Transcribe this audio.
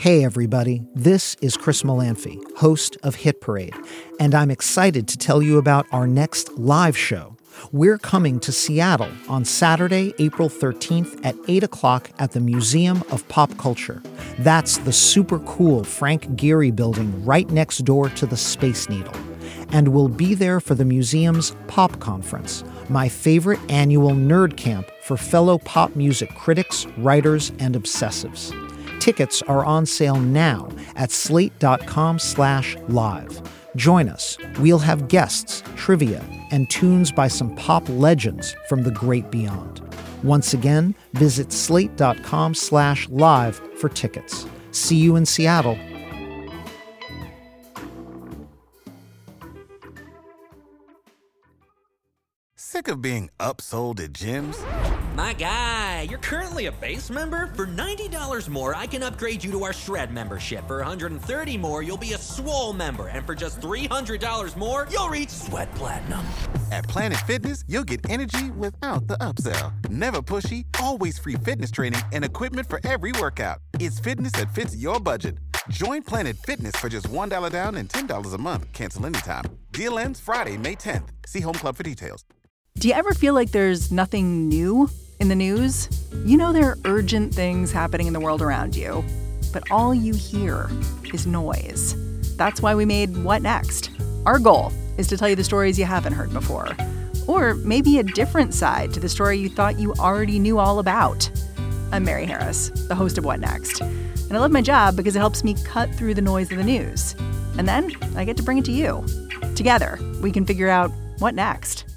Hey everybody, this is Chris Molanphy, host of Hit Parade, and I'm excited to tell you about our next live show. We're coming to Seattle on Saturday, April 13th at 8 o'clock at the Museum of Pop Culture. That's the super cool Frank Gehry building right next door to the Space Needle. And we'll be there for the museum's Pop Conference, my favorite annual nerd camp for fellow pop music critics, writers, and obsessives. Tickets are on sale now at slate.com/live. Join us. We'll have guests, trivia, and tunes by some pop legends from the great beyond. Once again, visit slate.com/live for tickets. See you in Seattle. Sick of being upsold at gyms? My guy, you're currently a base member? For $90 more, I can upgrade you to our Shred membership. For $130 more, you'll be a Swole member. And for just $300 more, you'll reach Sweat Platinum. At Planet Fitness, you'll get energy without the upsell. Never pushy, always free fitness training and equipment for every workout. It's fitness that fits your budget. Join Planet Fitness for just $1 down and $10 a month. Cancel anytime. Deal ends Friday, May 10th. See Home Club for details. Do you ever feel like there's nothing new in the news? You know there are urgent things happening in the world around you, but all you hear is noise. That's why we made What Next? Our goal is to tell you the stories you haven't heard before, or maybe a different side to the story you thought you already knew all about. I'm Mary Harris, the host of What Next? And I love my job because it helps me cut through the noise of the news. And then I get to bring it to you. Together, we can figure out what next.